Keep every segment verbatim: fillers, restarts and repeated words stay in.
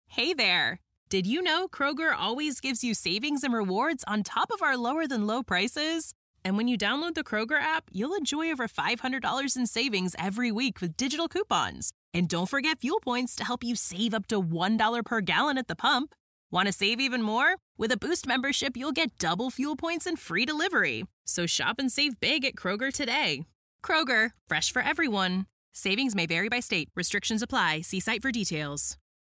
Hey there! Did you know Kroger always gives you savings and rewards on top of our lower-than-low prices? And when you download the Kroger app, you'll enjoy over five hundred dollars in savings every week with digital coupons. And don't forget fuel points to help you save up to one dollar per gallon at the pump. Want to save even more? With a Boost membership, you'll get double fuel points and free delivery. So shop and save big at Kroger today. Kroger, fresh for everyone. Savings may vary by state. Restrictions apply. See site for details.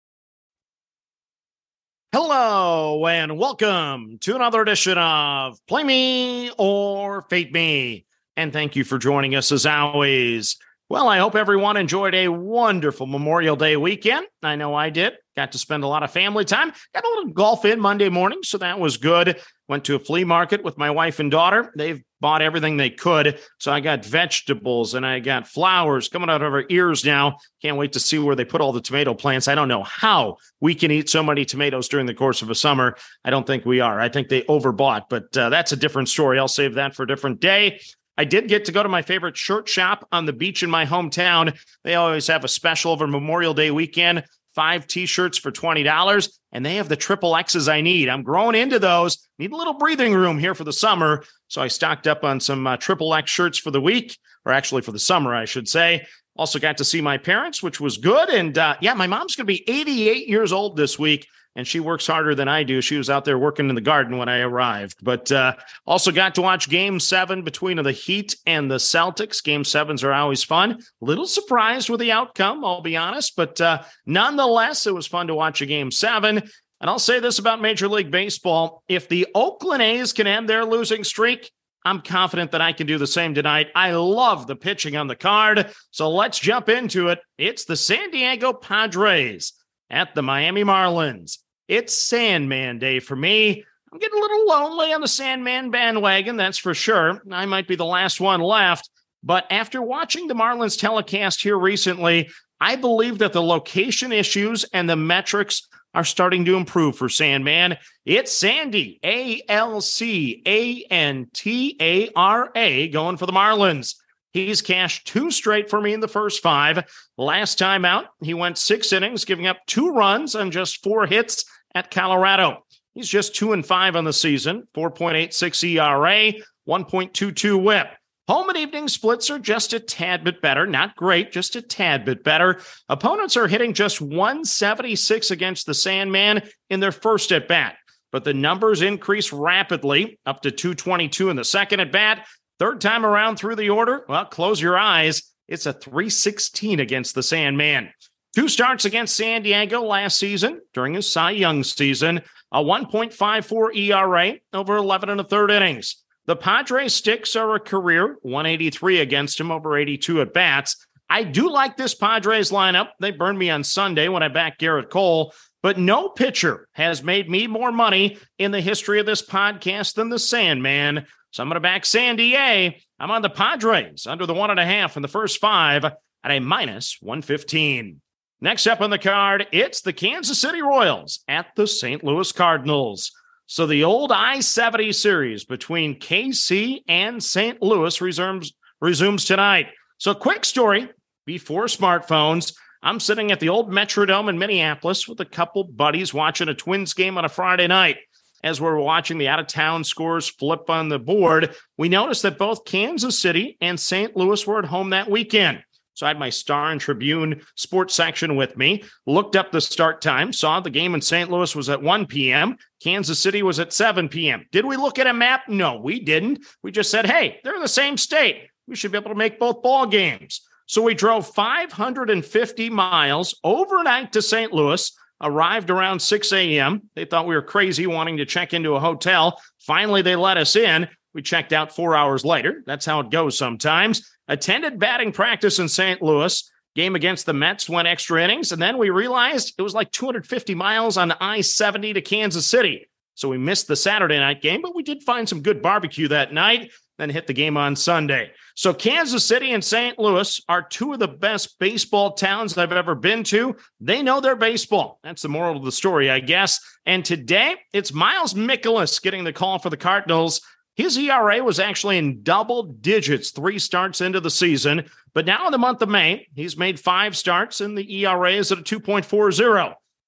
Hello and welcome to another edition of Play Me or Fade Me. And thank you for joining us as always. Well, I hope everyone enjoyed a wonderful Memorial Day weekend. I know I did. Got to spend a lot of family time. Got a little golf in Monday morning, so that was good. Went to a flea market with my wife and daughter. They've bought everything they could. So I got vegetables and I got flowers coming out of our ears now. Can't wait to see where they put all the tomato plants. I don't know how we can eat so many tomatoes during the course of a summer. I don't think we are. I think they overbought, but uh, that's a different story. I'll save that for a different day. I did get to go to my favorite shirt shop on the beach in my hometown. They always have a special over Memorial Day weekend. Five T-shirts for twenty dollars, and they have the triple X's I need. I'm growing into those. Need a little breathing room here for the summer, so I stocked up on some uh, triple X shirts for the week, or actually for the summer, I should say. Also got to see my parents, which was good, and uh, yeah, my mom's going to be eighty-eight years old this week, and she works harder than I do. She was out there working in the garden when I arrived, but uh, also got to watch Game seven between the Heat and the Celtics. Game sevens are always fun. Little surprised with the outcome, I'll be honest, but uh, nonetheless, it was fun to watch a Game seven. And I'll say this about Major League Baseball. If the Oakland A's can end their losing streak, I'm confident that I can do the same tonight. I love the pitching on the card, so let's jump into it. It's the San Diego Padres at the Miami Marlins. It's Sandman Day for me. I'm getting a little lonely on the Sandman bandwagon, that's for sure. I might be the last one left, but after watching the Marlins telecast here recently, I believe that the location issues and the metrics are starting to improve for Sandman. It's Sandy, A L C A N T A R A, going for the Marlins. He's cashed two straight for me in the first five. Last time out, he went six innings, giving up two runs on just four hits at Colorado. He's just two and five on the season, four point eight six E R A, one point two two whip. Home and evening splits are just a tad bit better. Not great, just a tad bit better. Opponents are hitting just one seventy-six against the Sandman in their first at bat, but the numbers increase rapidly, up to two twenty-two in the second at bat. Third time around through the order, well, close your eyes. It's a three sixteen against the Sandman. Two starts against San Diego last season during his Cy Young season, a one point five four E R A over eleven and a third innings. The Padres sticks are a career one eighty-three against him over eighty-two at bats. I do like this Padres lineup. They burned me on Sunday when I backed Garrett Cole, but no pitcher has made me more money in the history of this podcast than the Sandman. So I'm going to back San Diego. I'm on the Padres under the one and a half in the first five at a minus one fifteen. Next up on the card, it's the Kansas City Royals at the Saint Louis Cardinals. So the old I seventy series between K C and Saint Louis resumes, resumes tonight. So quick story, before smartphones, I'm sitting at the old Metrodome in Minneapolis with a couple buddies watching a Twins game on a Friday night. As we're watching the out-of-town scores flip on the board, we noticed that both Kansas City and Saint Louis were at home that weekend. So I had my Star and Tribune sports section with me, looked up the start time, saw the game in Saint Louis was at one p.m., Kansas City was at seven p.m. Did we look at a map? No, we didn't. We just said, hey, they're in the same state. We should be able to make both ball games. So we drove five hundred fifty miles overnight to Saint Louis, arrived around six a.m. They thought we were crazy wanting to check into a hotel. Finally, they let us in. We checked out four hours later. That's how it goes sometimes. Attended batting practice in Saint Louis. Game against the Mets went extra innings. And then we realized it was like two hundred fifty miles on I seventy to Kansas City. So we missed the Saturday night game, but we did find some good barbecue that night, then hit the game on Sunday. So Kansas City and Saint Louis are two of the best baseball towns I've ever been to. They know their baseball. That's the moral of the story, I guess. And today, it's Miles Mikolas getting the call for the Cardinals. His E R A was actually in double digits three starts into the season, but now in the month of May, he's made five starts and the E R A is at a two point four oh.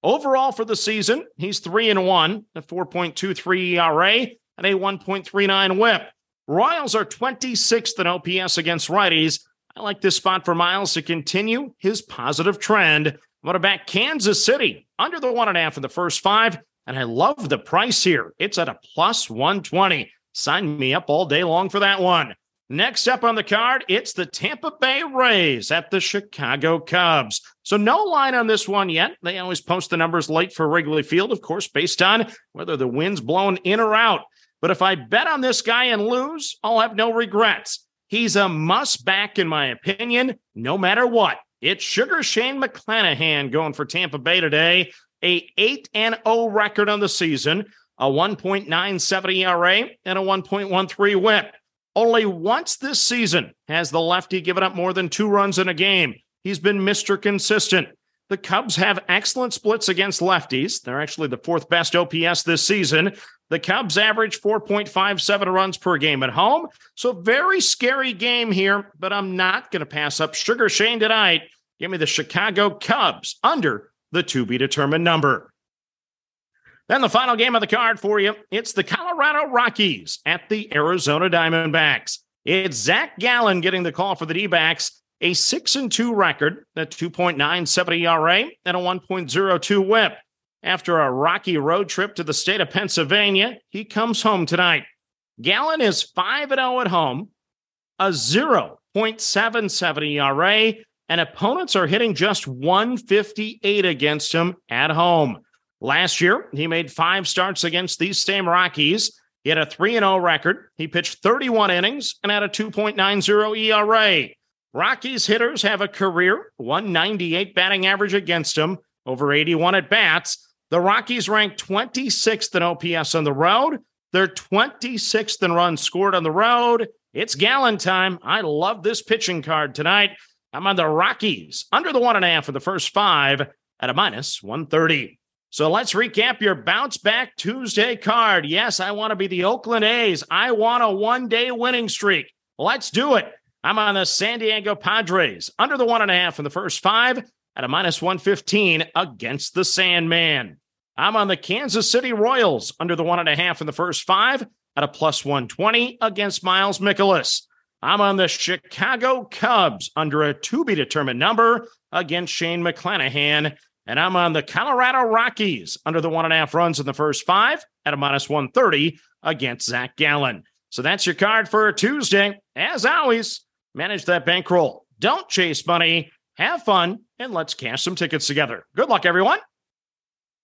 Overall for the season, he's three and one, a four point two three E R A, and a one point three nine whip. Royals are twenty-sixth in O P S against righties. I like this spot for Miles to continue his positive trend. I'm going to back Kansas City under the one and a half in the first five, and I love the price here. It's at a plus one twenty. Sign me up all day long for that one. Next up on the card, it's the Tampa Bay Rays at the Chicago Cubs. So no line on this one yet. They always post the numbers late for Wrigley Field, of course, based on whether the wind's blowing in or out. But if I bet on this guy and lose, I'll have no regrets. He's a must-back in my opinion, no matter what. It's Sugar Shane McClanahan going for Tampa Bay today. A eight and oh record on the season, a one point nine seven E R A, and a one point one three whip. Only once this season has the lefty given up more than two runs in a game. He's been Mister Consistent. The Cubs have excellent splits against lefties. They're actually the fourth best O P S this season. The Cubs average four point five seven runs per game at home. So very scary game here, but I'm not going to pass up Sugar Shane tonight. Give me the Chicago Cubs under the to-be-determined number. Then the final game of the card for you, it's the Colorado Rockies at the Arizona Diamondbacks. It's Zach Gallen getting the call for the D-backs, a six and two record, a two point nine seven E R A, and a one point oh two whip. After a rocky road trip to the state of Pennsylvania, he comes home tonight. Gallen is five and oh at home, a zero point seven seven E R A, and opponents are hitting just one fifty-eight against him at home. Last year, he made five starts against these same Rockies. He had a three and oh record. He pitched thirty-one innings and had a two point nine oh E R A. Rockies hitters have a career one ninety-eight batting average against him, over eighty-one at bats. The Rockies rank twenty-sixth in O P S on the road. They're twenty-sixth in runs scored on the road. It's Gallen time. I love this pitching card tonight. I'm on the Rockies under the one and a half for the first five at a minus one thirty. So let's recap your bounce back Tuesday card. Yes, I want to be the Oakland A's. I want a one-day winning streak. Let's do it. I'm on the San Diego Padres under the one and a half in the first five at a minus one fifteen against the Sandman. I'm on the Kansas City Royals under the one and a half in the first five at a plus one twenty against Miles Mikolas. I'm on the Chicago Cubs under a to-be-determined number against Shane McClanahan. And I'm on the Colorado Rockies under the one and a half runs in the first five at a minus one thirty against Zach Gallen. So that's your card for Tuesday. As always, manage that bankroll. Don't chase money. Have fun, and let's cash some tickets together. Good luck, everyone.